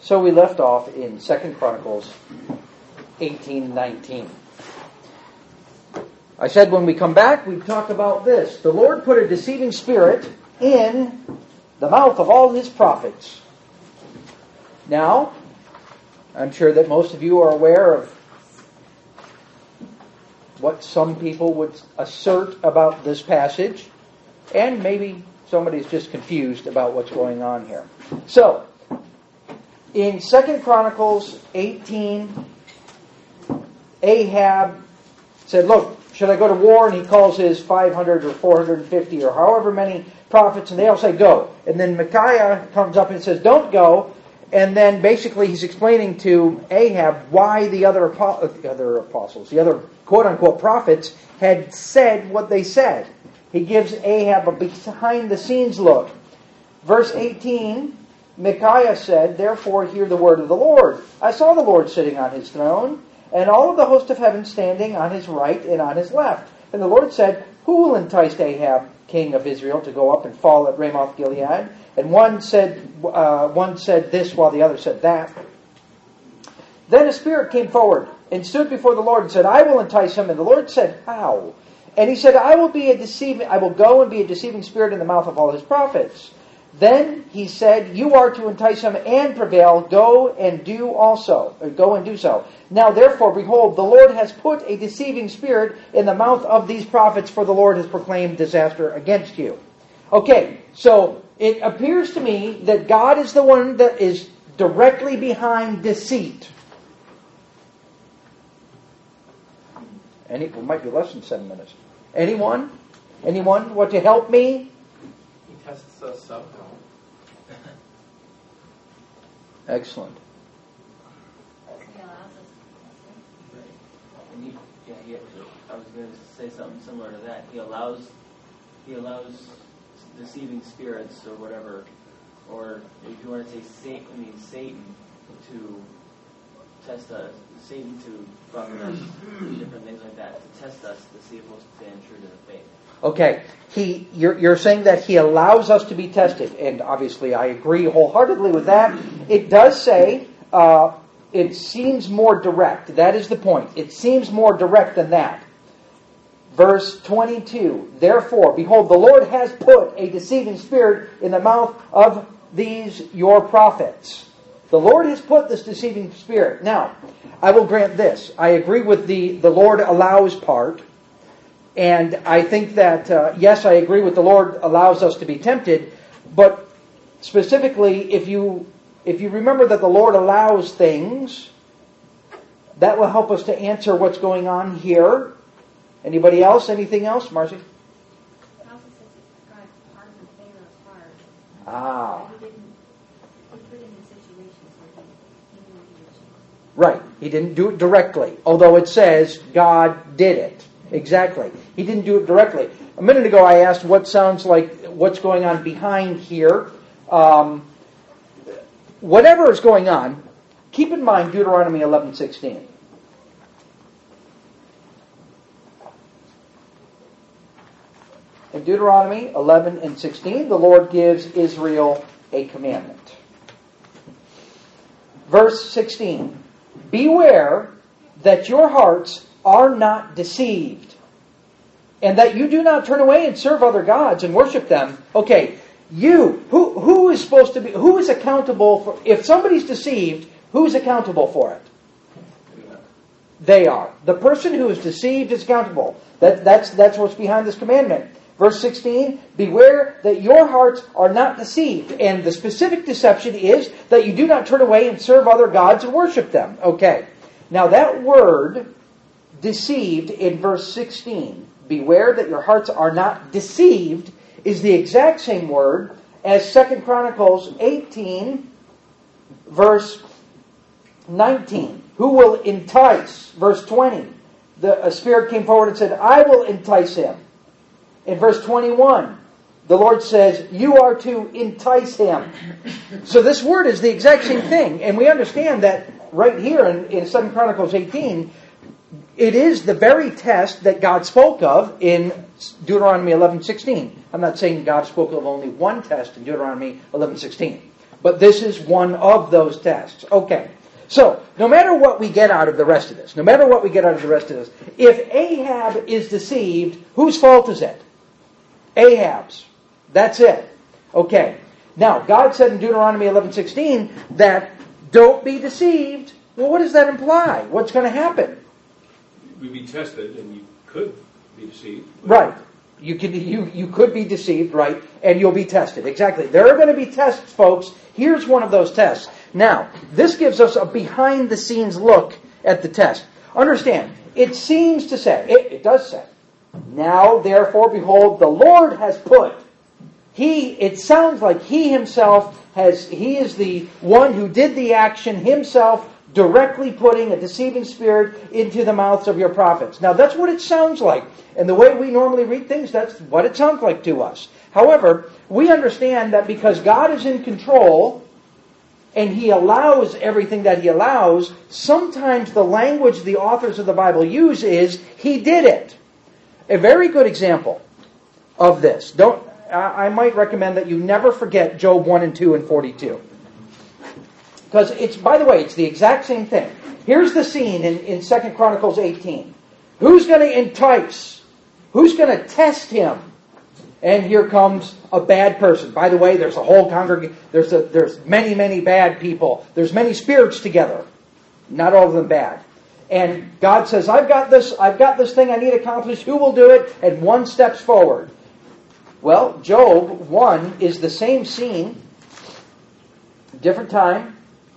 So we left off in 2 Chronicles 18:19. I said when we come back, we talk about this. The Lord put a deceiving spirit in the mouth of all His prophets. Now, I'm sure that most of you are aware of what some people would assert about this passage, and maybe somebody's just confused about what's going on here. So, in 2 Chronicles 18, Ahab said, look, should I go to war? And he calls his 500 or 450 or however many prophets, and they all say go. And then Micaiah comes up and says, don't go. And then basically he's explaining to Ahab why the other apostles, the other quote-unquote prophets, had said what they said. He gives Ahab a behind-the-scenes look. Verse 18, Micaiah said, therefore hear the word of the Lord. I saw the Lord sitting on His throne, and all of the host of heaven standing on His right and on His left. And the Lord said, who will entice Ahab, king of Israel, to go up and fall at Ramoth Gilead? And one said this while the other said that. Then a spirit came forward and stood before the Lord and said, I will entice him. And the Lord said, how? And he said, I will go and be a deceiving spirit in the mouth of all His prophets. Then he said, you are to entice him and prevail. Go and do so. Now therefore, behold, the Lord has put a deceiving spirit in the mouth of these prophets, for the Lord has proclaimed disaster against you. Okay, so it appears to me that God is the one that is directly behind deceit. It might be less than 7 minutes. Anyone? Anyone want to help me? He tests us up, though. Excellent. I was going to say something similar to that. He allows deceiving spirits or whatever, or if you want to say Satan to test us, Satan to buffet us, different things like that, to test us to see if we'll stand true to the faith. Okay, you're saying that He allows us to be tested, and obviously I agree wholeheartedly with that. It does say, it seems more direct. That is the point. It seems more direct than that. Verse 22, therefore, behold, the Lord has put a deceiving spirit in the mouth of these your prophets. The Lord has put this deceiving spirit. Now, I will grant this. I agree with the Lord allows part. And I think that, yes, I agree with the Lord allows us to be tempted. But specifically, if you remember that the Lord allows things, that will help us to answer what's going on here. Anybody else? Anything else? Marcy? It also says God hardened Pharaoh's heart. Ah. He put him in situations where he knew he would choose. Right. He didn't do it directly. Although it says God did it. Exactly. He didn't do it directly. A minute ago I asked what sounds like what's going on behind here. Whatever is going on, keep in mind Deuteronomy 11:16. In Deuteronomy 11:16, the Lord gives Israel a commandment. Verse 16, beware that your hearts are not deceived, and that you do not turn away and serve other gods and worship them. Okay, who is supposed to be, who is accountable for, if somebody's deceived, who's accountable for it? They are. The person who is deceived is accountable. That's what's behind this commandment. Verse 16, beware that your hearts are not deceived. And the specific deception is that you do not turn away and serve other gods and worship them. Okay. Now that word, deceived, in verse 16, beware that your hearts are not deceived, is the exact same word as 2 Chronicles 18, verse 19. Who will entice? Verse 20. A spirit came forward and said, I will entice him. In verse 21, the Lord says, you are to entice him. So this word is the exact same thing. And we understand that right here in 2 Chronicles 18, it is the very test that God spoke of in Deuteronomy 11:16. I'm not saying God spoke of only one test in Deuteronomy 11:16. But this is one of those tests. Okay. So, no matter what we get out of the rest of this, if Ahab is deceived, whose fault is it? Ahab's. That's it. Okay. Now, God said in Deuteronomy 11:16 that don't be deceived. Well, what does that imply? What's going to happen? We'd be tested, and you could be deceived. Right. You could be deceived, right? And you'll be tested. Exactly. There are going to be tests, folks. Here's one of those tests. Now, this gives us a behind-the-scenes look at the test. Understand, it seems to say, it does say, now, therefore, behold, the Lord has put. It sounds like He Himself He is the one who did the action Himself, directly putting a deceiving spirit into the mouths of your prophets. Now, that's what it sounds like. And the way we normally read things, that's what it sounds like to us. However, we understand that because God is in control and He allows everything that He allows, sometimes the language the authors of the Bible use is, He did it. A very good example of this. I might recommend that you never forget Job 1 and 2 and 42. Because by the way, it's the exact same thing. Here's the scene in 2 Chronicles 18. Who's going to entice? Who's going to test him? And here comes a bad person. By the way, there's a whole congregation. There's many, many bad people. There's many spirits together. Not all of them bad. And God says, I've got this thing I need accomplished. Who will do it? And one steps forward. Well, Job 1 is the same scene. Different time.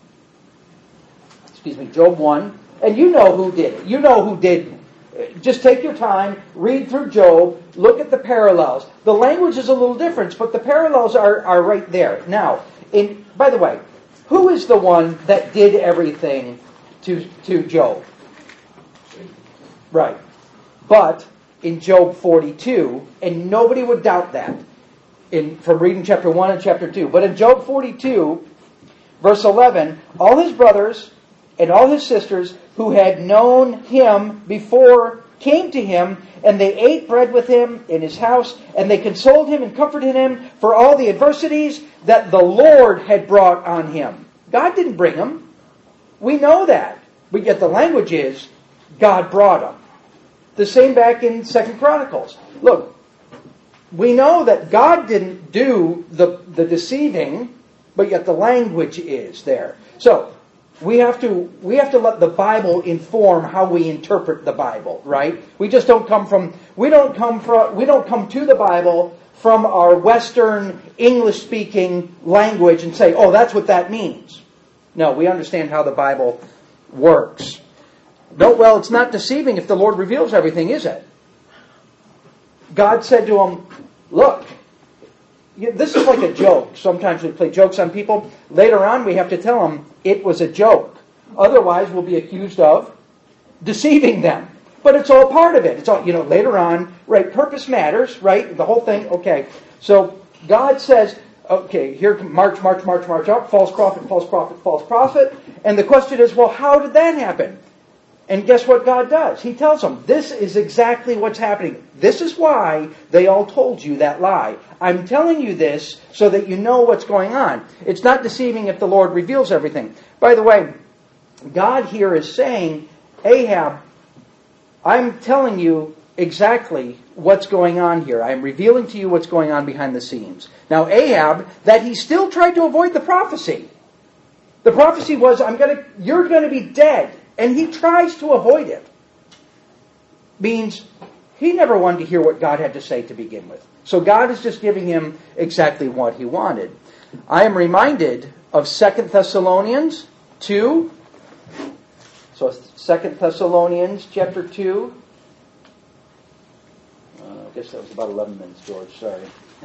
Job 1. And you know who did it. You know who did. Just take your time, read through Job, look at the parallels. The language is a little different, but the parallels are right there. Now, by the way, who is the one that did everything to Job? Right. But in Job 42, and nobody would doubt that from reading chapter 1 and chapter 2. But in Job 42, verse 11, all his brothers and all his sisters who had known him before came to him, and they ate bread with him in his house, and they consoled him and comforted him for all the adversities that the Lord had brought on him. God didn't bring him. We know that. But yet the language is, God brought him. The same back in 2 Chronicles. Look, we know that God didn't do the deceiving, but yet the language is there. So, we have to let the Bible inform how we interpret the Bible, right? We don't come to the Bible from our Western English-speaking language and say, oh, that's what that means. No, we understand how the Bible works. Well, it's not deceiving if the Lord reveals everything, is it? God said to him, look, this is like a joke. Sometimes we play jokes on people. Later on, we have to tell them it was a joke. Otherwise, we'll be accused of deceiving them. But it's all part of it. It's all, later on, right? Purpose matters, right? The whole thing, okay. So God says, okay, here, march up, false prophet. And the question is, well, how did that happen? And guess what God does? He tells them, this is exactly what's happening. This is why they all told you that lie. I'm telling you this so that you know what's going on. It's not deceiving if the Lord reveals everything. By the way, God here is saying, Ahab, I'm telling you exactly what's going on here. I'm revealing to you what's going on behind the scenes. Now, Ahab, that he still tried to avoid the prophecy. The prophecy was, you're going to be dead. And he tries to avoid it. Means he never wanted to hear what God had to say to begin with. So God is just giving him exactly what he wanted. I am reminded of 2 Thessalonians 2. So 2 Thessalonians chapter 2. I guess that was about 11 minutes, George. Sorry.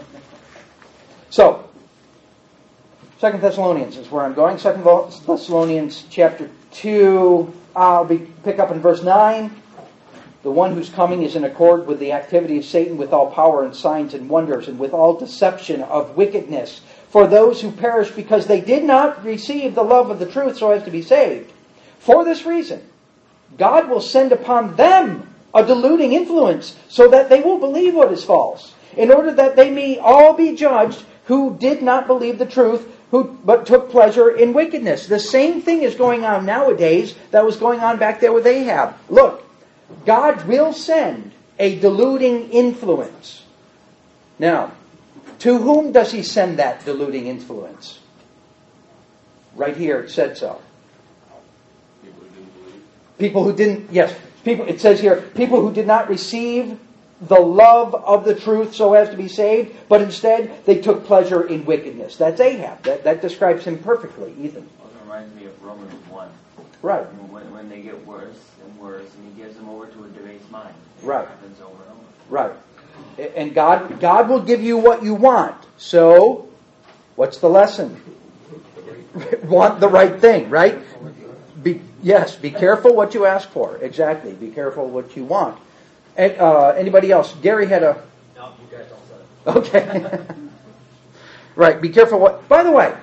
So, 2 Thessalonians is where I'm going. 2 Thessalonians chapter 2. I'll pick up in verse 9. The one who's coming is in accord with the activity of Satan with all power and signs and wonders and with all deception of wickedness for those who perish because they did not receive the love of the truth so as to be saved. For this reason, God will send upon them a deluding influence so that they will believe what is false, in order that they may all be judged who did not believe the truth, but took pleasure in wickedness. The same thing is going on nowadays that was going on back there with Ahab. Look, God will send a deluding influence. Now, to whom does he send that deluding influence? Right here it said so. People who didn't believe. People who didn't, yes, people. It says here, people who did not receive the love of the truth so as to be saved, but instead they took pleasure in wickedness. That's Ahab. That describes him perfectly, Ethan. Also reminds me of Romans 1. Right. When they get worse and worse, and he gives them over to a debased mind. It Right. happens over and over. Right. And God will give you what you want. So, what's the lesson? Want the right thing, right? Be careful what you ask for. Exactly. Be careful what you want. And, anybody else? Gary had a... No, you guys don't say it. Okay. Right. Be careful what... By the way,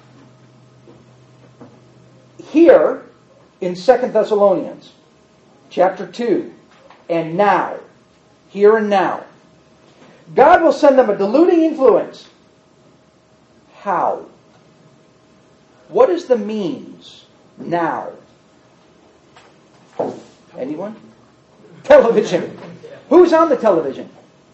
here in 2 Thessalonians, chapter 2, and now, here and now, God will send them a deluding influence. How? What is the means now? Anyone? Television. Who's on the television?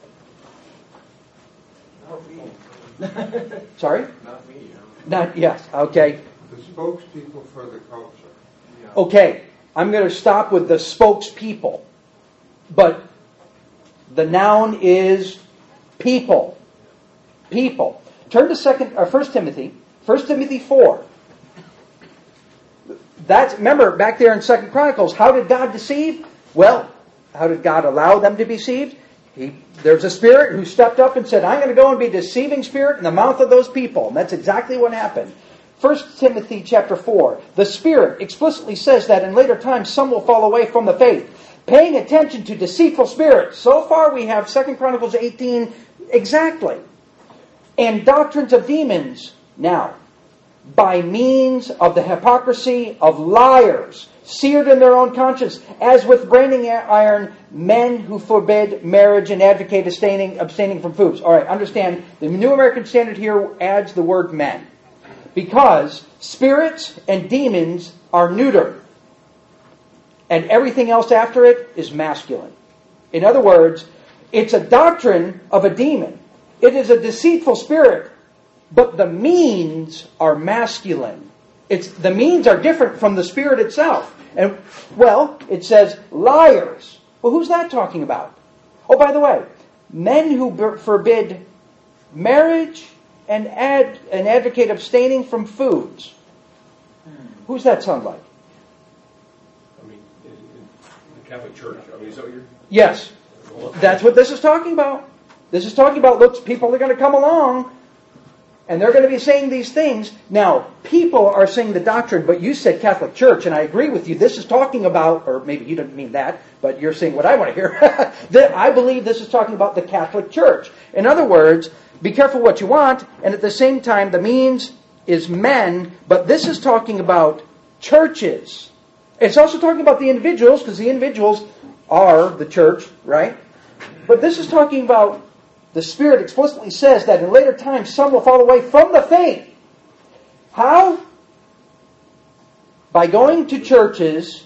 Not me. Sorry? Not me. Not, yes, okay. The spokespeople for the culture. Yeah. Okay, I'm going to stop with the spokespeople. But the noun is people. People. Turn to 1 Timothy. 1 Timothy 4. Remember, back there in 2 Chronicles, how did God deceive? Well, how did God allow them to be deceived? There's a spirit who stepped up and said, I'm going to go and be a deceiving spirit in the mouth of those people. And that's exactly what happened. 1 Timothy chapter 4. The Spirit explicitly says that in later times some will fall away from the faith, paying attention to deceitful spirits. So far we have 2 Chronicles 18 exactly. And doctrines of demons. Now, by means of the hypocrisy of liars, seared in their own conscience, as with branding iron, men who forbid marriage and advocate abstaining from foods. All right, understand, the New American Standard here adds the word men. Because spirits and demons are neuter. And everything else after it is masculine. In other words, it's a doctrine of a demon. It is a deceitful spirit, but the means are masculine. The means are different from the spirit itself. And, well, it says liars. Well, who's that talking about? Oh, by the way, men who forbid marriage and advocate abstaining from foods. Who's that sound like? I mean, in the Catholic Church. I mean, is that what you're... Yes. That's what this is talking about. This is talking about, look, people are going to come along and they're going to be saying these things. Now, people are saying the doctrine, but you said Catholic Church, and I agree with you. This is talking about, or maybe you don't mean that, but you're saying what I want to hear. I believe this is talking about the Catholic Church. In other words, be careful what you want, and at the same time, the means is men, but this is talking about churches. It's also talking about the individuals, because the individuals are the church, right? But this is talking about, the Spirit explicitly says that in later times some will fall away from the faith. How? By going to churches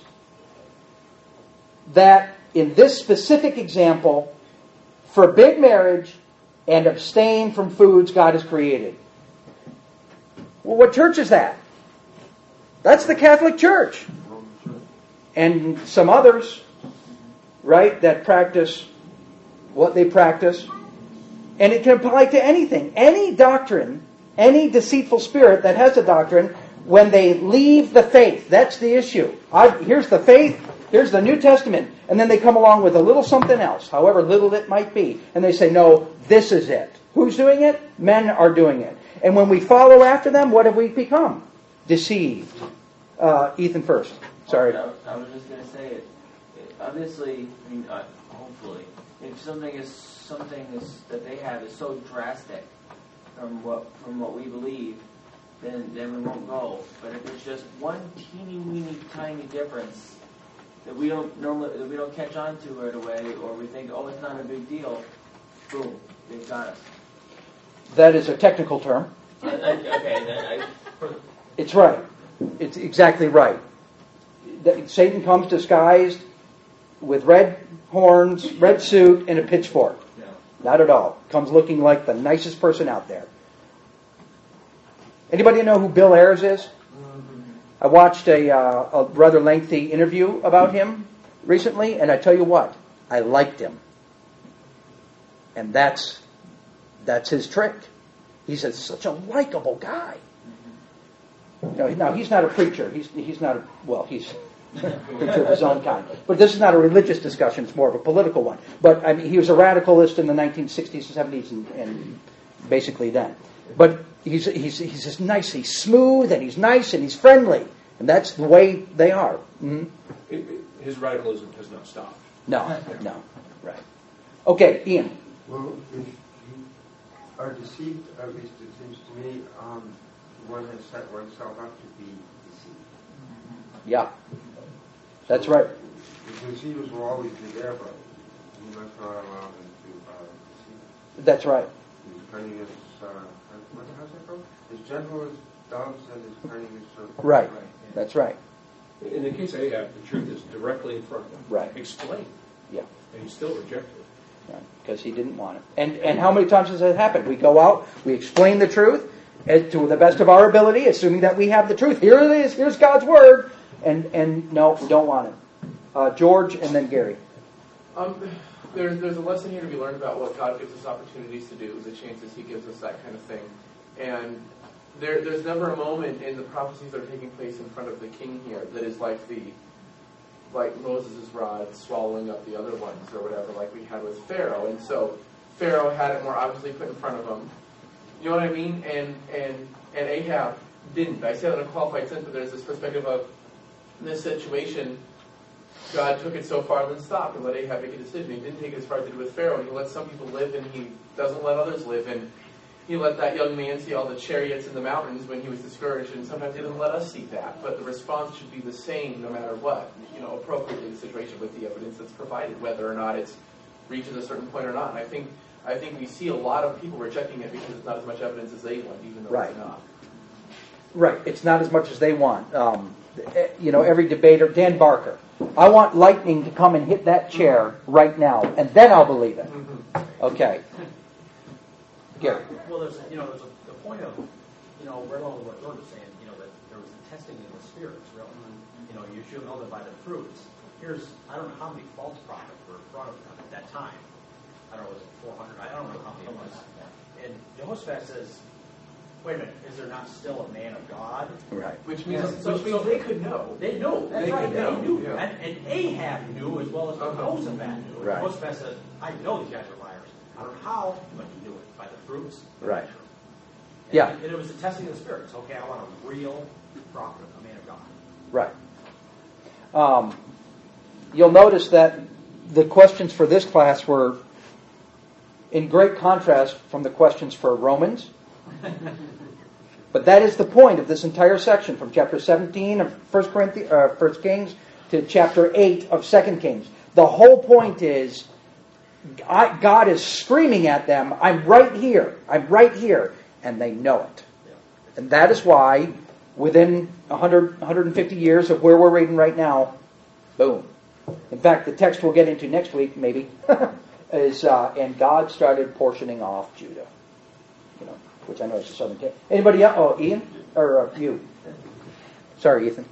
that, in this specific example, forbid marriage and abstain from foods God has created. Well, what church is that? That's the Catholic Church. And some others, right, that practice what they practice. And it can apply to anything. Any doctrine, any deceitful spirit that has a doctrine, when they leave the faith, that's the issue. Here's the faith, here's the New Testament, and then they come along with a little something else, however little it might be, and they say, no, this is it. Who's doing it? Men are doing it. And when we follow after them, what have we become? Deceived. Ethan first. Sorry. I was just going to say, obviously, I mean, hopefully, if something that they have is so drastic from what we believe, then we won't go. But if it's just one teeny weeny tiny difference that we don't catch on to right away, or we think, oh, it's not a big deal, boom, they've got us. That is a technical term. Okay, It's right. It's exactly right. Satan comes disguised with red horns, red suit, and a pitchfork. Yeah. Not at all. Comes looking like the nicest person out there. Anybody know who Bill Ayers is? I watched a rather lengthy interview about him recently, and I tell you what, I liked him. And that's his trick. He's such a likable guy. Now he's not a preacher. He's not he's preacher of his own kind. But this is not a religious discussion. It's more of a political one. But I mean, he was a radicalist in the 1960s and 70s, and basically then. But he's just nice. He's smooth and he's nice and he's friendly, and that's the way they are. Mm-hmm. His radicalism has not stopped. No, right. Okay, Ian. Well, if you are deceived, at least it seems to me, one has set oneself up to be deceived. Yeah, that's right. The deceivers will always be there, but you must not allow them to deceive. That's right. He's cunning as, how's that go? As gentle as doves and as cunning as serpents. Right. That's right. In the case of Ahab, the truth is directly in front of him. Right. Explained. Yeah. And he still rejected it. Because he didn't want it. And how many times has that happened? We go out, we explain the truth to the best of our ability, assuming that we have the truth. Here it is, here's God's Word. And no, we don't want it. George and then Gary. There's a lesson here to be learned about what God gives us opportunities to do, the chances He gives us, that kind of thing. And there's never a moment in the prophecies that are taking place in front of the king here that is like Moses' rod swallowing up the other ones or whatever, like we had with Pharaoh. And so Pharaoh had it more obviously put in front of him. You know what I mean? And Ahab didn't. I say that in a qualified sense, but there's this perspective of, in this situation, God took it so far and then stopped and let Ahab make a decision. He didn't take it as far as he did with Pharaoh, and he let some people live and he doesn't let others live. And he let that young man see all the chariots in the mountains when he was discouraged, and sometimes he doesn't let us see that. But the response should be the same no matter what, appropriately the situation with the evidence that's provided, whether or not it's reaches a certain point or not. And I think we see a lot of people rejecting it because it's not as much evidence as they want, even though it's not. Right. It's not as much as they want. Every debater, Dan Barker, I want lightning to come and hit that chair right now, and then I'll believe it. Okay. Gary. Well, there's a point of, right along with what George was saying, that there was a testing of the spirits, really. You should know them by their fruits. I don't know how many false prophets were in front of them at that time. I don't know, was it 400? I don't know how many it was. And Jehoshaphat says, wait a minute, is there not still a man of God? Right. Which means they could know. They know. That's right. They knew. Yeah. And Ahab knew as well as Jehoshaphat knew. Right. Jehoshaphat said, I know these guys are liars. I don't know how, but he knew it by the fruits. Right. And it was a testing of the spirits. Okay, I want a real prophet, a man of God. Right. You'll notice that the questions for this class were in great contrast from the questions for Romans. But that is the point of this entire section, from chapter 17 of 1 Kings to chapter 8 of 2 Kings. The whole point is God is screaming at them, I'm right here, and they know it. And that is why within 150 years of where we're reading right now, boom. In fact, the text we'll get into next week, maybe, is, and God started portioning off Judah. Which I know is the southern tip. Anybody else? Oh, Ian? Or you? Sorry, Ethan.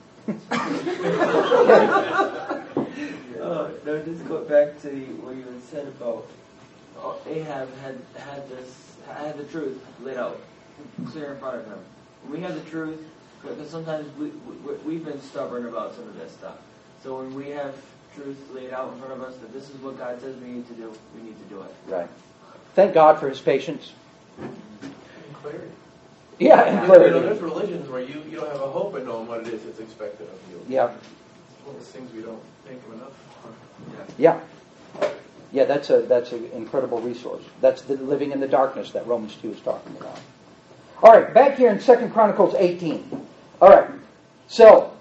No, just go back to what you had said about Ahab had the truth laid out clear in front of him. We have the truth, because sometimes we've been stubborn about some of this stuff. So when we have truth laid out in front of us that this is what God says we need to do, we need to do it. Right. Thank God for His patience. Clarity. Yeah, and clarity. There's religions where you don't have a hope in knowing what it is that's expected of you. Yeah. It's one of those things we don't think of enough. Yeah. Yeah, that's an incredible resource. That's the living in the darkness that Romans 2 is talking about. All right, back here in 2 Chronicles 18. All right, so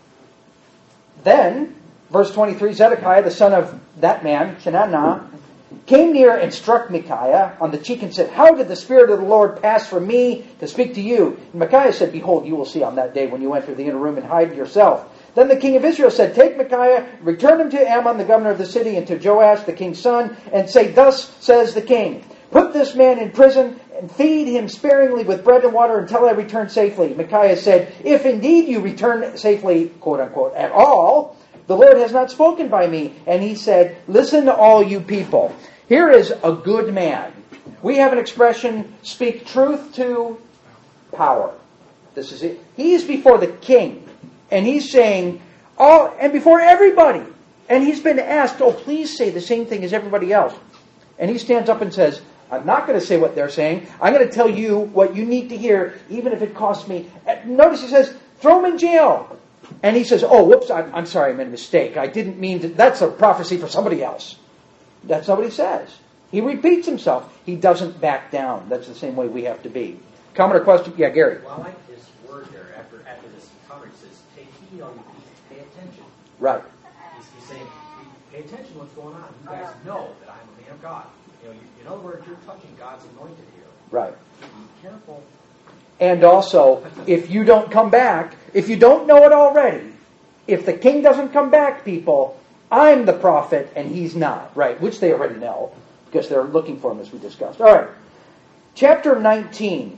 then, verse 23, Zedekiah, the son of that man, Chenaanah, came near and struck Micaiah on the cheek and said, "How did the Spirit of the Lord pass from me to speak to you?" And Micaiah said, "Behold, you will see on that day when you enter the inner room and hide yourself." Then the king of Israel said, "Take Micaiah, return him to Ammon, the governor of the city, and to Joash, the king's son, and say, 'Thus says the king, put this man in prison and feed him sparingly with bread and water until I return safely.'" Micaiah said, "If indeed you return safely," quote unquote, "at all, the Lord has not spoken by me." And he said, "Listen to all you people. Here is a good man." We have an expression, speak truth to power. This is it. He's before the king. And he's saying, and before everybody. And he's been asked, "Oh, please say the same thing as everybody else." And he stands up and says, "I'm not going to say what they're saying. I'm going to tell you what you need to hear, even if it costs me." Notice he says, "Throw him in jail." And he says, "Oh, whoops, I'm sorry, I made a mistake. I didn't mean to. That's a prophecy for somebody else." That's not what he says. He repeats himself. He doesn't back down. That's the same way we have to be. Comment or question? Yeah, Gary. Well, I like this word there. After this encounter, it says, "Take heed, all you people, pay attention." Right. He's saying, pay attention to what's going on. You guys know that I'm a man of God. In other words, you're touching God's anointed here. Right. Be careful. And also, if you don't come back, if you don't know it already, if the king doesn't come back, people, I'm the prophet and he's not. Right, which they already know, because they're looking for him, as we discussed. All right. Chapter 19.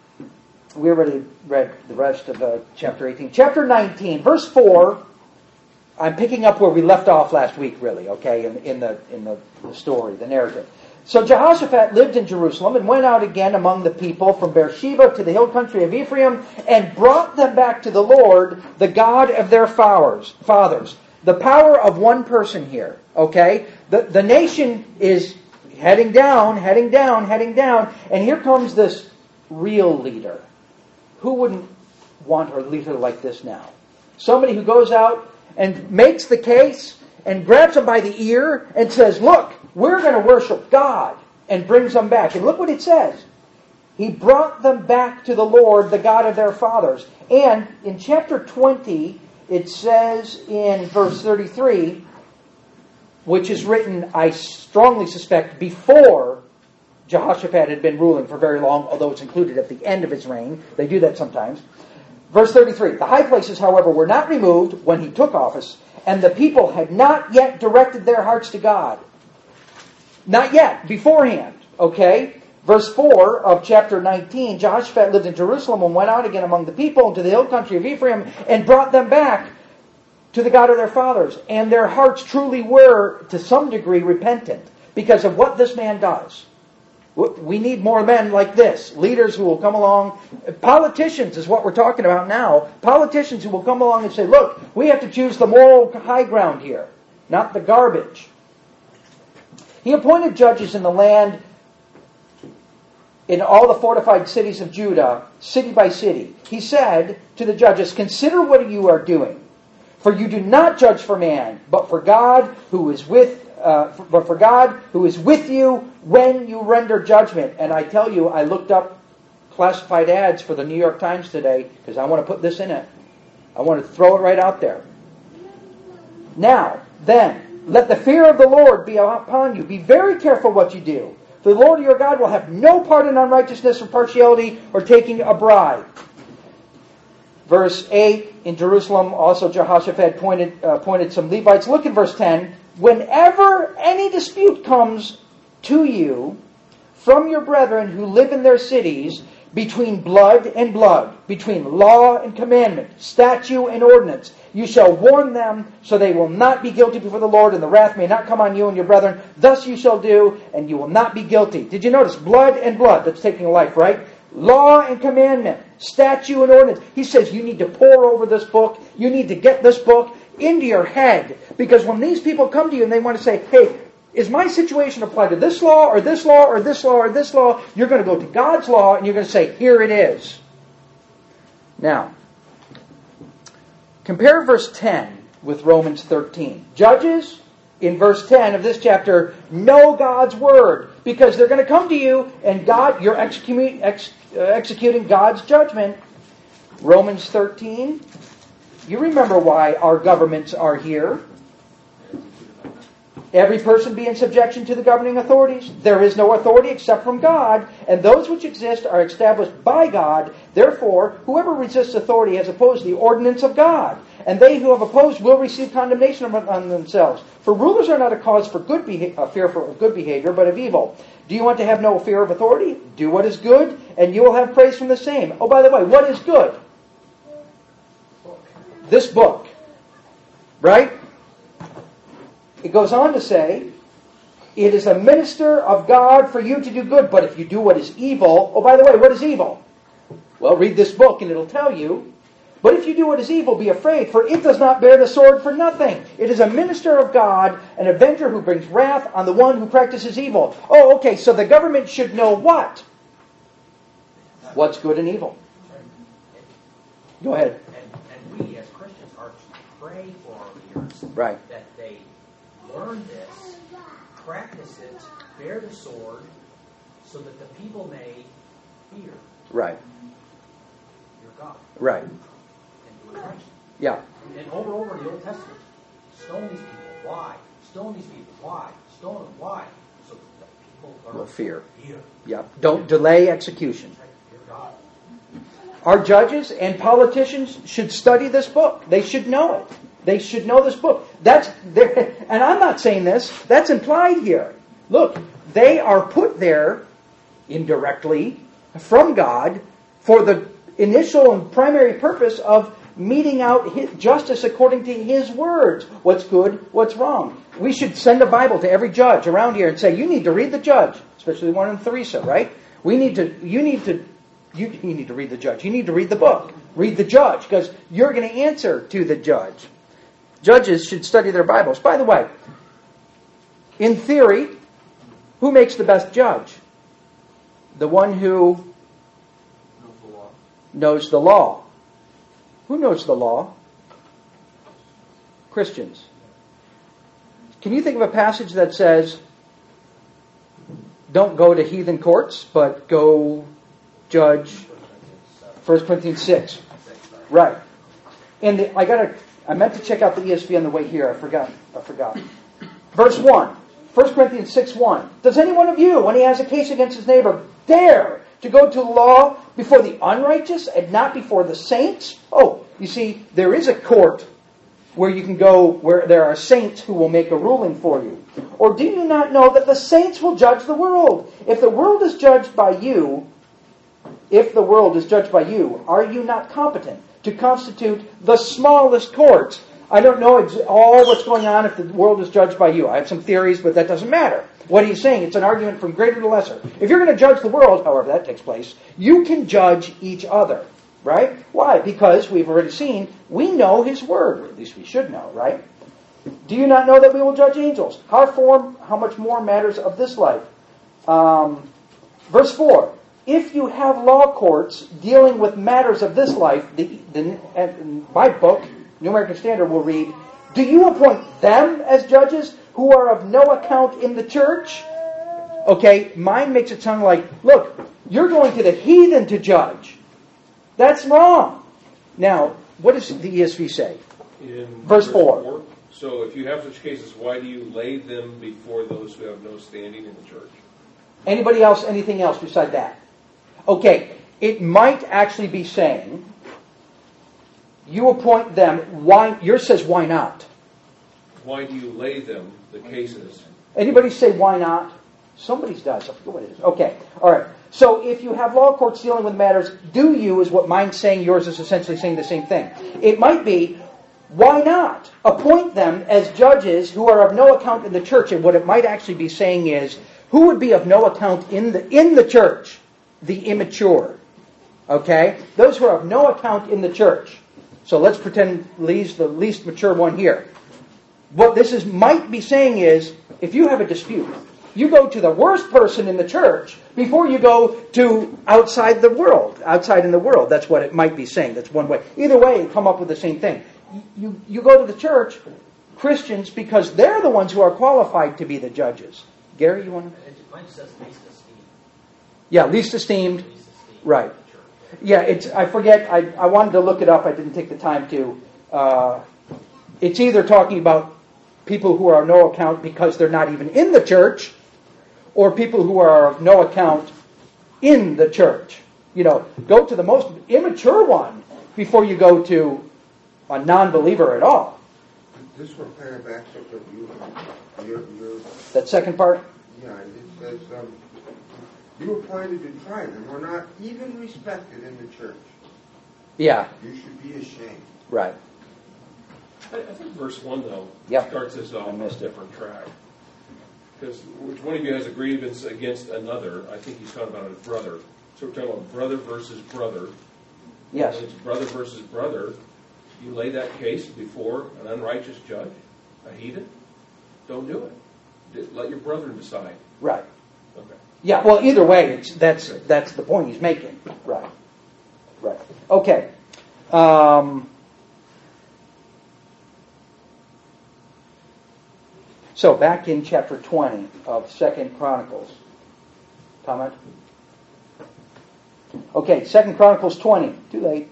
We already read the rest of chapter 18. Chapter 19, verse 4. I'm picking up where we left off last week, really, okay, in the story, the narrative. "So Jehoshaphat lived in Jerusalem and went out again among the people from Beersheba to the hill country of Ephraim and brought them back to the Lord, the God of their fathers." The power of one person here, okay? The nation is heading down, and here comes this real leader. Who wouldn't want a leader like this now? Somebody who goes out and makes the case and grabs them by the ear and says, "Look, we're going to worship God," and brings them back. And look what it says. He brought them back to the Lord, the God of their fathers. And in chapter 20, it says in verse 33, which is written, I strongly suspect, before Jehoshaphat had been ruling for very long, although it's included at the end of his reign. They do that sometimes. Verse 33, "The high places, however, were not removed when he took office, and the people had not yet directed their hearts to God." Not yet, beforehand, okay? Verse 4 of chapter 19, "Jehoshaphat lived in Jerusalem and went out again among the people into the hill country of Ephraim and brought them back to the God of their fathers. And their hearts truly were, to some degree, repentant because of what this man does." We need more men like this. Leaders who will come along. Politicians is what we're talking about now. Politicians who will come along and say, "Look, we have to choose the moral high ground here, not the garbage." He appointed judges in the land in all the fortified cities of Judah, city by city. He said to the judges, "Consider what you are doing. For you do not judge for man, but for God who is with you when you render judgment." And I tell you, I looked up classified ads for the New York Times today because I want to put this in it. I want to throw it right out there. "Now, then, let the fear of the Lord be upon you. Be very careful what you do. For the Lord your God will have no part in unrighteousness or partiality or taking a bribe." Verse 8, in Jerusalem, also Jehoshaphat appointed some Levites. Look at verse 10. "Whenever any dispute comes to you from your brethren who live in their cities, between blood and blood, between law and commandment, statute and ordinance, you shall warn them so they will not be guilty before the Lord, and the wrath may not come on you and your brethren. Thus you shall do, and you will not be guilty." Did you notice? Blood and blood. That's taking a life, right? Law and commandment, statute and ordinance. He says you need to pore over this book. You need to get this book into your head. Because when these people come to you and they want to say, "Hey, is my situation applied to this law or this law or this law or this law?" You're going to go to God's law and you're going to say, "Here it is." Now, compare verse 10 with Romans 13. Judges, in verse 10 of this chapter, know God's word because they're going to come to you and God, you're executing God's judgment. Romans 13, you remember why our governments are here. Every person be in subjection to the governing authorities. There is no authority except from God, and those which exist are established by God. Therefore, whoever resists authority has opposed the ordinance of God, and they who have opposed will receive condemnation on themselves. For rulers are not a cause for fear for good behavior, but of evil. Do you want to have no fear of authority? Do what is good, and you will have praise from the same. Oh, by the way, what is good? This book. Right? It goes on to say, it is a minister of God for you to do good, but if you do what is evil, oh, by the way, what is evil? Well, read this book and it'll tell you. But if you do what is evil, be afraid, for it does not bear the sword for nothing. It is a minister of God, an avenger who brings wrath on the one who practices evil. Oh, okay, so the government should know what? What's good and evil. Go ahead. And we as Christians are to pray for our leaders. Right. That they learn this, practice it, bear the sword, so that the people may fear Right. your God. Right. And do it right. Yeah. And over in the Old Testament, stone these people. Why? Stone these people. Why? Stone them. Why? So that the people learn Will fear. Fear. Yeah. Don't delay execution. Fear God. Our judges and politicians should study this book. They should know it. They should know this book. And I'm not saying this. That's implied here. Look, they are put there indirectly from God for the initial and primary purpose of meting out justice according to His words. What's good, what's wrong. We should send a Bible to every judge around here and say, you need to read the judge, especially the one in Theresa, right? You need to read the judge. You need to read the book. Read the judge, because you're going to answer to the judge. Judges should study their Bibles. By the way, in theory, who makes the best judge? The one who knows the law. Who knows the law? Christians. Can you think of a passage that says, don't go to heathen courts, but go judge 1 Corinthians 6. Right. And I meant to check out the ESV on the way here. I forgot. Verse 1. 1 Corinthians 6:1. Does any one of you, when he has a case against his neighbor, dare to go to law before the unrighteous and not before the saints? Oh, you see, there is a court where you can go where there are saints who will make a ruling for you. Or do you not know that the saints will judge the world? If the world is judged by you, are you not competent to constitute the smallest courts? I don't know all what's going on if the world is judged by you. I have some theories, but that doesn't matter. What he's saying, it's an argument from greater to lesser. If you're going to judge the world, however that takes place, you can judge each other. Right? Why? Because we've already seen, we know His Word. Or at least we should know, right? Do you not know that we will judge angels? How much more matters of this life? Verse 4. If you have law courts dealing with matters of this life, my book, New American Standard, will read, do you appoint them as judges who are of no account in the church? Okay, mine makes it sound like, look, you're going to the heathen to judge. That's wrong. Now, what does the ESV say? In Verse 4. So if you have such cases, why do you lay them before those who have no standing in the church? Anybody else, anything else beside that? Okay, it might actually be saying, you appoint them, why? Yours says, why not? Why do you lay them, the cases? Anybody say, why not? Somebody's does. I forget what it is. Okay, all right. So if you have law courts dealing with matters, do you is what mine's saying, yours is essentially saying the same thing. It might be, why not appoint them as judges who are of no account in the church? And what it might actually be saying is, who would be of no account in the church? The immature. Okay? Those who are of no account in the church. So let's pretend Lee's the least mature one here. What this might be saying is, if you have a dispute, you go to the worst person in the church before you go to outside in the world. That's what it might be saying. That's one way. Either way, come up with the same thing. You go to the church, Christians, because they're the ones who are qualified to be the judges. Gary, you want to? Mine says least esteemed. Yeah, least esteemed. Least esteemed. Right. Yeah, I forget. I wanted to look it up. I didn't take the time to. It's either talking about people who are of no account because they're not even in the church, or people who are of no account in the church. Go to the most immature one before you go to a non-believer at all. This one kind of backs up what your That second part? yeah, it says, you appointed to try them were not even respected in the church. Yeah, You should be ashamed. right. I think verse 1, though, Yep. starts us off I on a missed it. different track. Because which one of you has a grievance against another? I think he's talking about a brother. So we're talking about brother versus brother. Yes. When it's brother versus brother, you lay that case before an unrighteous judge, a heathen. Don't do it. Let your brethren decide. Right. Okay. Yeah, well, either way, that's the point he's making. Right. Right. Okay. So back in chapter 20 of 2 Chronicles. Comment? Okay, 2 Chronicles 20. Too late.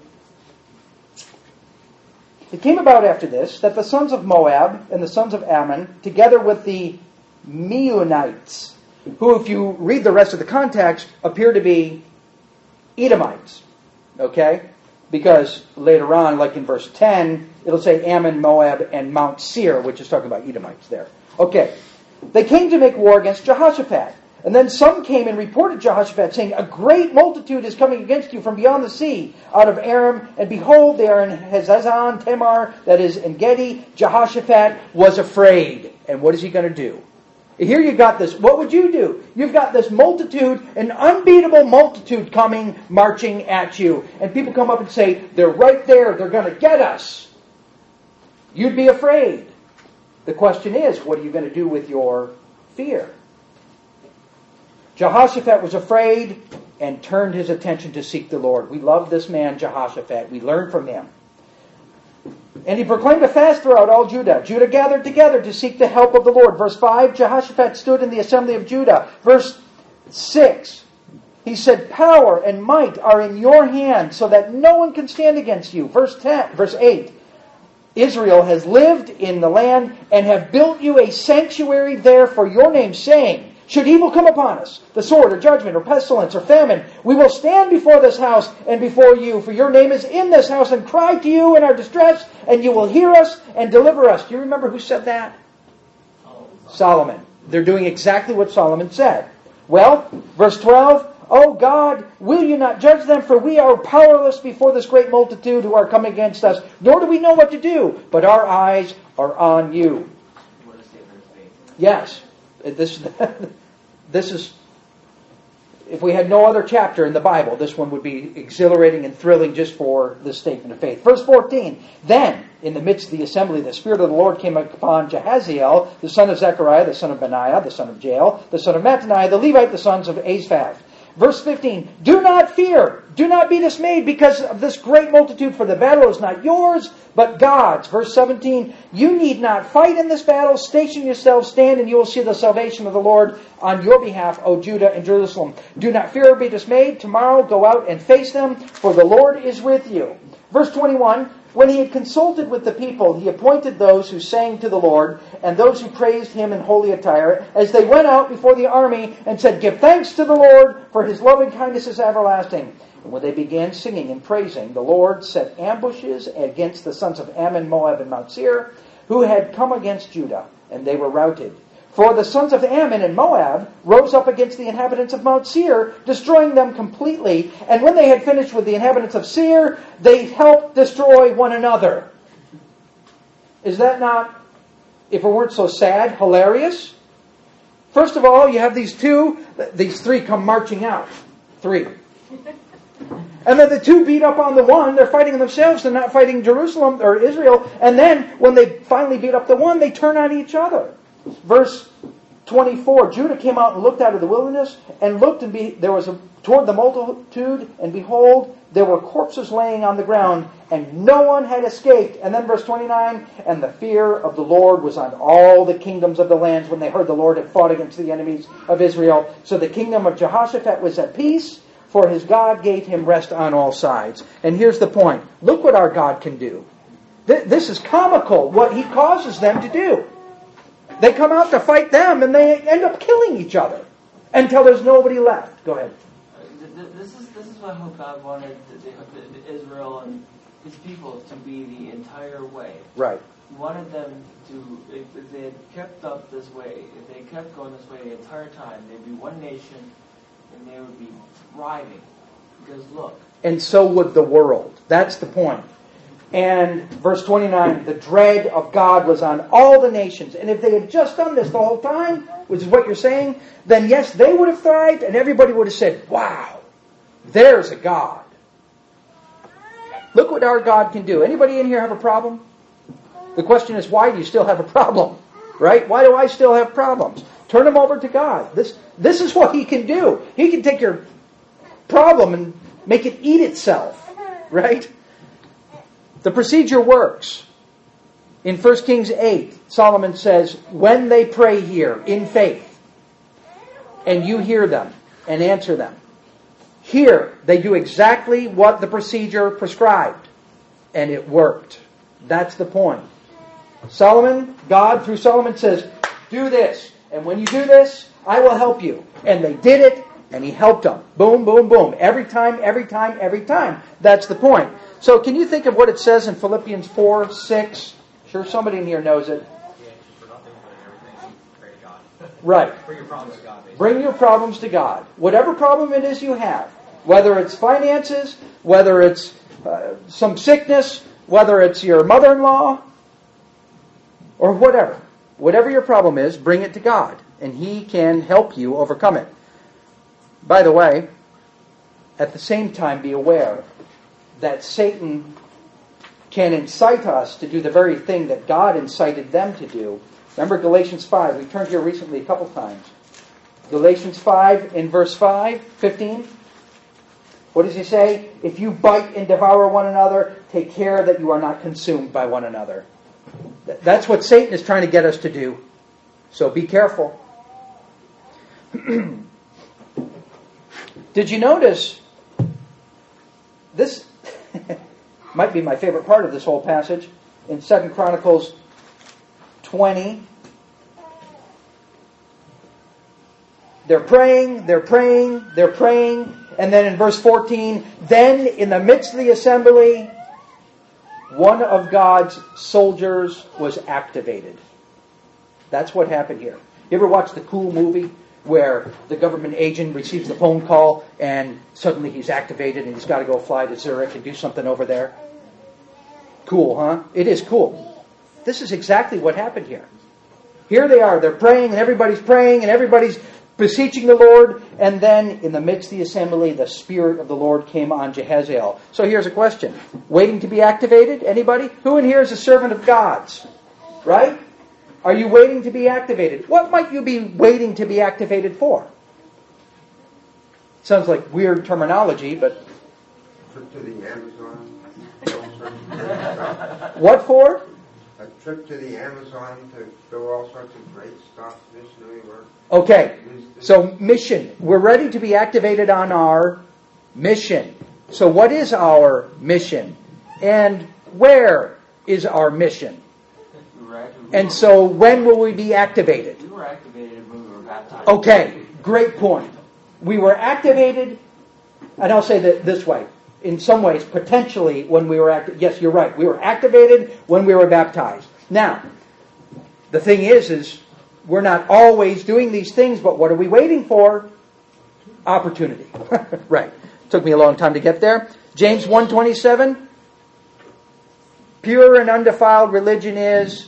It came about after this that the sons of Moab and the sons of Ammon, together with the Meunites, who, if you read the rest of the context, appear to be Edomites. Okay? Because later on, like in verse 10, it'll say Ammon, Moab, and Mount Seir, which is talking about Edomites there. Okay. They came to make war against Jehoshaphat. And then some came and reported Jehoshaphat, saying, a great multitude is coming against you from beyond the sea, out of Aram, and behold, they are in Hazazon Tamar, that is in Gedi. Jehoshaphat was afraid. And what is he going to do? Here you got this. What would you do? You've got this multitude, an unbeatable multitude coming, marching at you. And people come up and say, they're right there, they're going to get us. You'd be afraid. The question is, what are you going to do with your fear? Jehoshaphat was afraid and turned his attention to seek the Lord. We love this man, Jehoshaphat. We learn from him. And he proclaimed a fast throughout all Judah. Judah gathered together to seek the help of the Lord. Verse 5, Jehoshaphat stood in the assembly of Judah. Verse 6, he said, power and might are in your hand, so that no one can stand against you. Verse 8, Israel has lived in the land and have built you a sanctuary there for your name, saying, should evil come upon us, the sword or judgment or pestilence or famine, we will stand before this house and before you, for your name is in this house, and cry to you in our distress, and you will hear us and deliver us. Do you remember who said that? Solomon. They're doing exactly what Solomon said. Well, verse 12, O God, will you not judge them? For we are powerless before this great multitude who are coming against us, nor do we know what to do, but our eyes are on you. What a statement of faith. Yes. This is, if we had no other chapter in the Bible, this one would be exhilarating and thrilling just for this statement of faith. Verse 14, then, in the midst of the assembly, the Spirit of the Lord came upon Jahaziel, the son of Zechariah, the son of Benaiah, the son of Jael, the son of Mattaniah, the Levite, the sons of Asaph. Verse 15, do not fear, do not be dismayed because of this great multitude, for the battle is not yours, but God's. Verse 17, you need not fight in this battle, station yourselves, stand, and you will see the salvation of the Lord on your behalf, O Judah and Jerusalem. Do not fear or be dismayed, tomorrow go out and face them, for the Lord is with you. Verse 21, when he had consulted with the people, he appointed those who sang to the Lord and those who praised him in holy attire as they went out before the army and said, give thanks to the Lord, for his loving kindness is everlasting. And when they began singing and praising, the Lord set ambushes against the sons of Ammon, Moab, and Mount Seir, who had come against Judah, and they were routed. For the sons of Ammon and Moab rose up against the inhabitants of Mount Seir, destroying them completely. And when they had finished with the inhabitants of Seir, they helped destroy one another. Is that not, if it weren't so sad, hilarious? First of all, you have these three come marching out. Three. And then the two beat up on the one. They're fighting themselves. They're not fighting Jerusalem or Israel. And then when they finally beat up the one, they turn on each other. Verse 24, Judah came out and looked out of the wilderness, and looked, and there was toward the multitude, and behold, there were corpses laying on the ground, and no one had escaped. And then verse 29, and the fear of the Lord was on all the kingdoms of the lands when they heard the Lord had fought against the enemies of Israel. So the kingdom of Jehoshaphat was at peace, for his God gave him rest on all sides. And here's the point. Look what our God can do. This is comical, what he causes them to do. They come out to fight them, and they end up killing each other until there's nobody left. Go ahead. This is what how God wanted Israel and His people to be the entire way. Right. He wanted them to, if they had kept up this way, if they kept going this way the entire time, they'd be one nation, and they would be thriving. Because look. And so would the world. That's the point. And verse 29, the dread of God was on all the nations. And if they had just done this the whole time, which is what you're saying, then yes, they would have thrived, and everybody would have said, wow, there's a God. Look what our God can do. Anybody in here have a problem? The question is, why do you still have a problem? Right? Why do I still have problems? Turn them over to God. This is what He can do. He can take your problem and make it eat itself. Right? The procedure works. In 1 Kings 8, Solomon says, when they pray here in faith, and you hear them and answer them, here they do exactly what the procedure prescribed. And it worked. That's the point. Solomon, God through Solomon says, do this. And when you do this, I will help you. And they did it, and He helped them. Boom, boom, boom. Every time, every time, every time. That's the point. So can you think of what it says in Philippians 4:6? Sure somebody in here knows it. Yeah, for nothing, but in everything, pray to God. Right. Bring your problems to God, basically. Bring your problems to God. Whatever problem it is you have. Whether it's finances, whether it's some sickness, whether it's your mother-in-law, or whatever. Whatever your problem is, bring it to God. And He can help you overcome it. By the way, at the same time, be aware that Satan can incite us to do the very thing that God incited them to do. Remember Galatians 5. We turned here recently a couple times. Galatians 5 in verse 15. What does he say? If you bite and devour one another, take care that you are not consumed by one another. That's what Satan is trying to get us to do. So be careful. Did you notice this might be my favorite part of this whole passage in 2 Chronicles 20. They're praying, and then in verse 14, then in the midst of the assembly, one of God's soldiers was activated. That's what happened here. You ever watch the Cool movie where the government agent receives the phone call and suddenly he's activated and he's got to go fly to Zurich and do something over there? Cool, huh? It is cool. This is exactly what happened here. Here they are. They're praying and everybody's beseeching the Lord, and then in the midst of the assembly, the Spirit of the Lord came on Jehaziel. So here's a question. Waiting to be activated? Anybody? Who in here is a servant of God's? Right? Are you waiting to be activated? What might you be waiting to be activated for? Sounds like weird terminology, but... Trip to the Amazon. What for? A trip to the Amazon to do all sorts of great stuff, missionary work. Okay, so mission. We're ready to be activated on our mission. So what is our mission? And where is our mission? And so when will we be activated? We were activated when we were baptized. Okay, great point. We were activated, and I'll say that this way. In some ways, potentially, when we were activated. Yes, you're right. We were activated when we were baptized. Now, the thing is we're not always doing these things, but what are we waiting for? Opportunity. Right. Took me a long time to get there. James 1:27. Pure and undefiled religion is...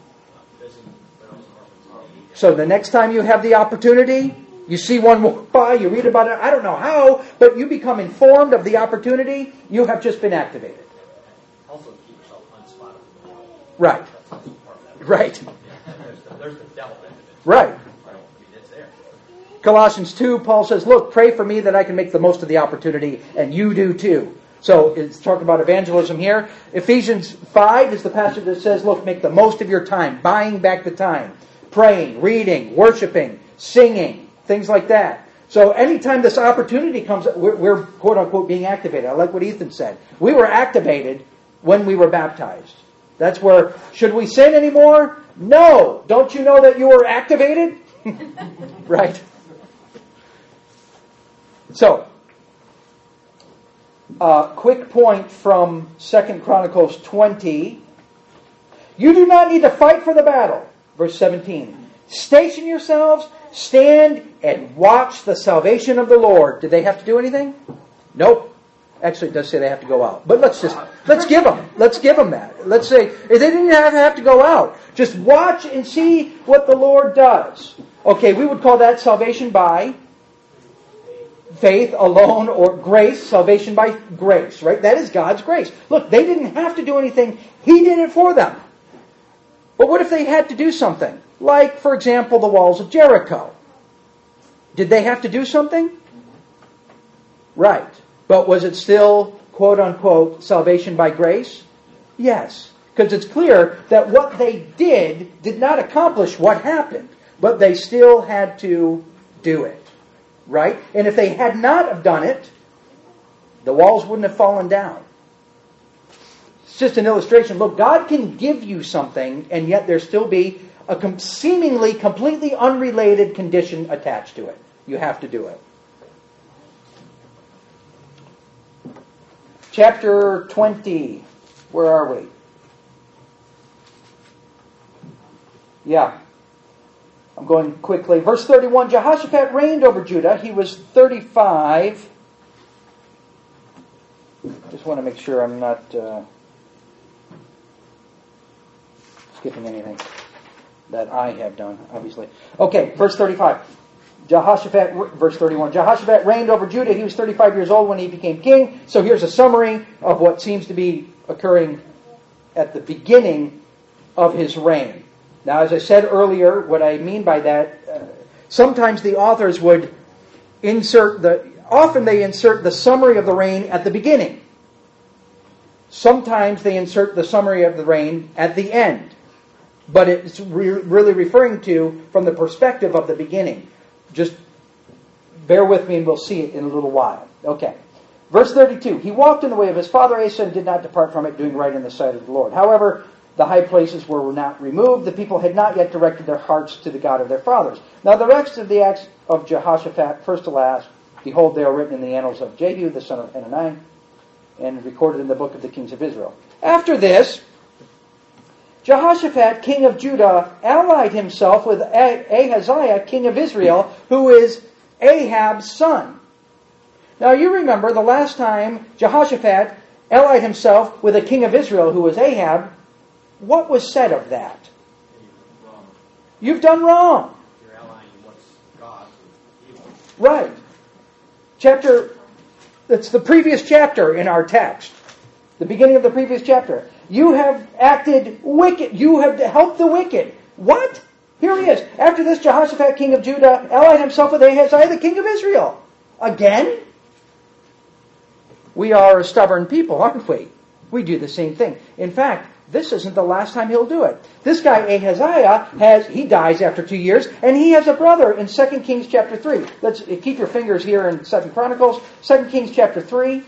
So the next time you have the opportunity, you see one walk by, you read about it, I don't know how, but you become informed of the opportunity, you have just been activated. Also, keep yourself unspotted from the world. Right. That's also part of that. Right. There's the devil in it. Right. It's there. Colossians 2, Paul says, look, pray for me that I can make the most of the opportunity, and you do too. So it's talking about evangelism here. Ephesians 5 is the passage that says, look, make the most of your time, buying back the time, praying, reading, worshiping, singing, things like that. So anytime this opportunity comes, we're quote-unquote being activated. I like what Ethan said. We were activated when we were baptized. That's where, should we sin anymore? No. Don't you know that you were activated? Right? So, quick point from 2 Chronicles 20. You do not need to fight for the battle. Verse 17. Station yourselves, stand, and watch the salvation of the Lord. Did they have to do anything? Nope. Actually, it does say they have to go out. But let's give them that. Let's say, they didn't have to go out. Just watch and see what the Lord does. Okay, we would call that salvation by faith alone, or grace, salvation by grace, right? That is God's grace. Look, they didn't have to do anything. He did it for them. But what if they had to do something? Like, for example, the walls of Jericho. Did they have to do something? Right. But was it still, quote unquote, salvation by grace? Yes. Because it's clear that what they did not accomplish what happened. But they still had to do it. Right? And if they had not have done it, the walls wouldn't have fallen down. It's just an illustration. Look, God can give you something, and yet there still be a seemingly completely unrelated condition attached to it. You have to do it. Chapter 20. Where are we? Yeah. I'm going quickly. Verse 31, Jehoshaphat reigned over Judah. He was 35. Just want to make sure I'm not skipping anything that I have done, obviously. Okay, verse 35. Verse 31. Jehoshaphat reigned over Judah. He was 35 years old when he became king. So here's a summary of what seems to be occurring at the beginning of his reign. Now, as I said earlier, what I mean by that, sometimes the authors would often they insert the summary of the reign at the beginning. Sometimes they insert the summary of the reign at the end. But it's really referring to from the perspective of the beginning. Just bear with me and we'll see it in a little while. Okay. Verse 32. He walked in the way of his father Asa and did not depart from it, doing right in the sight of the Lord. However, the high places were not removed. The people had not yet directed their hearts to the God of their fathers. Now the rest of the acts of Jehoshaphat, first to last, behold, they are written in the annals of Jehu, the son of Hanani, and recorded in the book of the kings of Israel. After this, Jehoshaphat, king of Judah, allied himself with Ahaziah, king of Israel, who is Ahab's son. Now you remember the last time Jehoshaphat allied himself with a king of Israel who was Ahab, what was said of that? You've done wrong. You're allying what's God's with evil. Right. It's the previous chapter in our text. The beginning of the previous chapter. You have acted wicked. You have helped the wicked. What? Here he is. After this, Jehoshaphat, king of Judah, allied himself with Ahaziah, the king of Israel. Again? We are a stubborn people, aren't we? We do the same thing. In fact, this isn't the last time he'll do it. This guy Ahaziah he dies after 2 years, and he has a brother in 2 Kings chapter 3. Let's keep your fingers here in 2 Chronicles. 2 Kings chapter 3.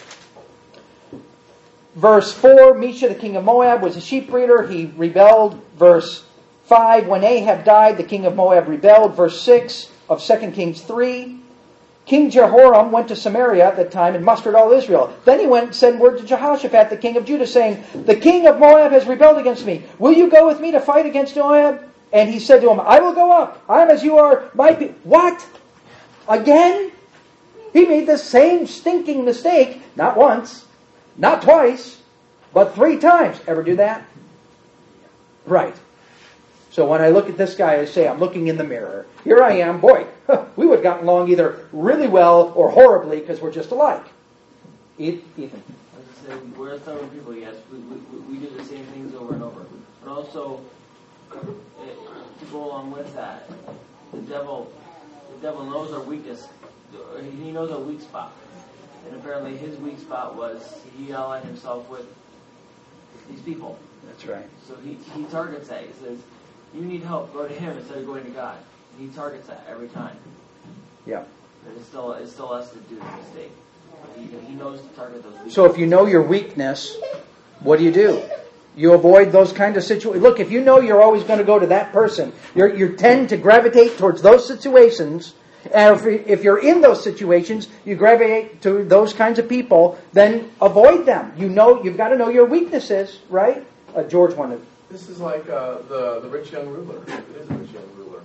Verse 4, Mesha, the king of Moab, was a sheep breeder. He rebelled. Verse 5, when Ahab died, the king of Moab rebelled. Verse 6 of 2 Kings 3. King Jehoram went to Samaria at that time and mustered all Israel. Then he went and sent word to Jehoshaphat, the king of Judah, saying, the king of Moab has rebelled against me. Will you go with me to fight against Moab? And he said to him, I will go up. I am as you are. What? Again? He made the same stinking mistake, not once, not twice, but 3 times. Ever do that? Right. So when I look at this guy, I say, I'm looking in the mirror. Here I am. Boy, we would have gotten along either really well or horribly because we're just alike. Ethan. As I said, we're stubborn people, yes. We do the same things over and over. But also, to go along with that, the devil knows our weakness. He knows our weak spot. And apparently his weak spot was he allied himself with these people. That's right. So he targets that. He says, you need help, go to him instead of going to God. And he targets that every time. Yeah. But it's still us to do the mistake. He knows to target those weak So if you know your weakness, what do? You avoid those kinds of situations. Look, if you know you're always going to go to that person, you tend to gravitate towards those situations. And if you're in those situations, you gravitate to those kinds of people, then avoid them. You've got to know your weaknesses, right? George wanted. This is like the rich young ruler. It is a rich young ruler,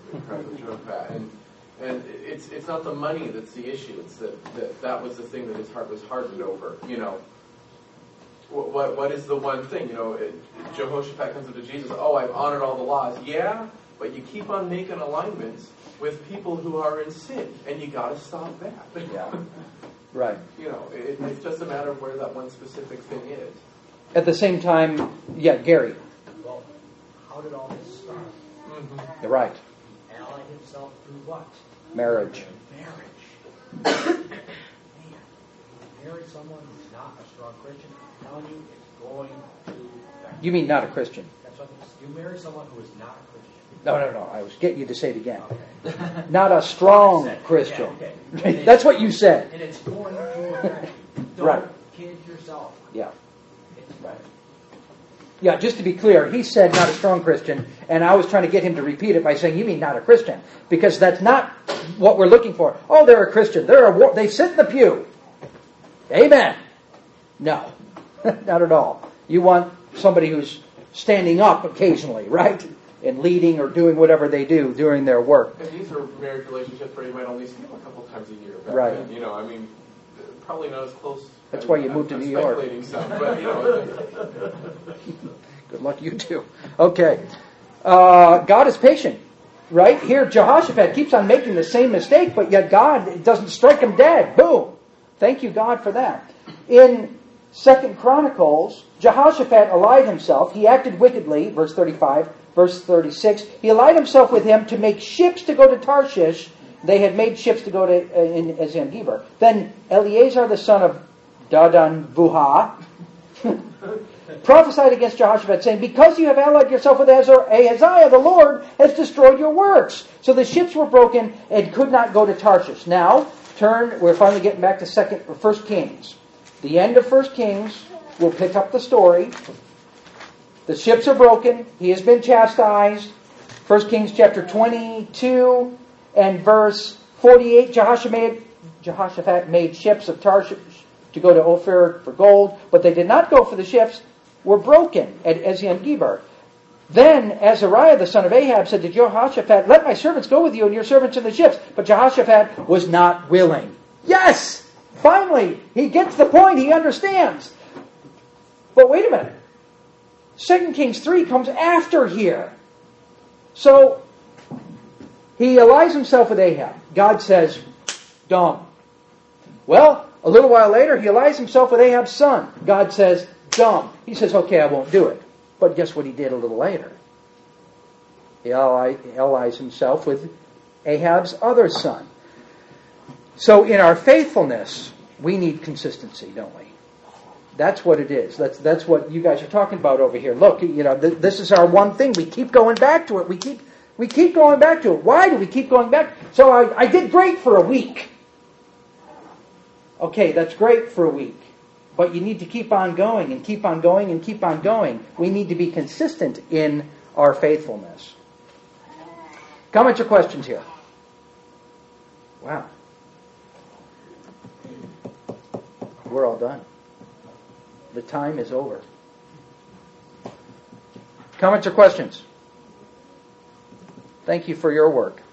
and it's not the money that's the issue. It's that was the thing that his heart was hardened over. You know, what is the one thing? You know, Jehoshaphat comes up to Jesus. Oh, I've honored all the laws. Yeah, but you keep on making alignments with people who are in sin, and you got to stop that. Yeah. Right. You know, it's just a matter of where that one specific thing is. At the same time, yeah, Gary. Well, how did all this start? Mm-hmm. You're right. He allied himself through what? Marriage. Marriage. Man, marry someone who's not a strong Christian, I'm telling you, it's going to affect You mean not a Christian? That's what you marry someone who is not a Christian. No. I was getting you to say it again. Okay. Not a strong Christian. Yeah, okay. That's what you said. And it's going to affect you. Don't Right. kid yourself. Yeah. It's Right. Yeah, just to be clear, he said not a strong Christian, and I was trying to get him to repeat it by saying, you mean not a Christian? Because that's not what we're looking for. Oh, they're a Christian. They sit in the pew. Amen. No, not at all. You want somebody who's standing up occasionally, right? And leading or doing whatever they do during their work. And these are marriage relationships where you might only see them a couple times a year. Right. Then, you know, I mean, probably not as close. That's why you moved to New York. Speculating some, but, you know. Good luck, you too. Okay. God is patient, right? Here, Jehoshaphat keeps on making the same mistake, but yet God doesn't strike him dead. Boom. Thank you, God, for that. In 2 Chronicles, Jehoshaphat allied himself. He acted wickedly, verse 35. Verse 36, he allied himself with him to make ships to go to Tarshish. They had made ships to go to in Ezion-Geber. Then Eleazar, the son of Dadan-Vuha, prophesied against Jehoshaphat, saying, because you have allied yourself with Ahaziah, the Lord has destroyed your works. So the ships were broken and could not go to Tarshish. Now, we're finally getting back to 1 Kings. The end of 1 Kings, we'll pick up the story. The ships are broken. He has been chastised. 1 Kings chapter 22 and verse 48, Jehoshaphat made ships of Tarshish to go to Ophir for gold, but they did not go for the ships, were broken at Ezion-Geber. Then Azariah, the son of Ahab, said to Jehoshaphat, let my servants go with you and your servants in the ships. But Jehoshaphat was not willing. Yes! Finally, he gets the point. He understands. But wait a minute. 2 Kings 3 comes after here. So, he allies himself with Ahab. God says, dumb. Well, a little while later, he allies himself with Ahab's son. God says, dumb. He says, okay, I won't do it. But guess what he did a little later? He allies himself with Ahab's other son. So in our faithfulness, we need consistency, don't we? That's what it is. That's what you guys are talking about over here. Look, you know, this is our one thing. We keep going back to it. We keep going back to it. Why do we keep going back? So I did great for a week. Okay, that's great for a week. But you need to keep on going and keep on going and keep on going. We need to be consistent in our faithfulness. Comments or questions here? Wow. We're all done. The time is over. Comments or questions? Thank you for your work.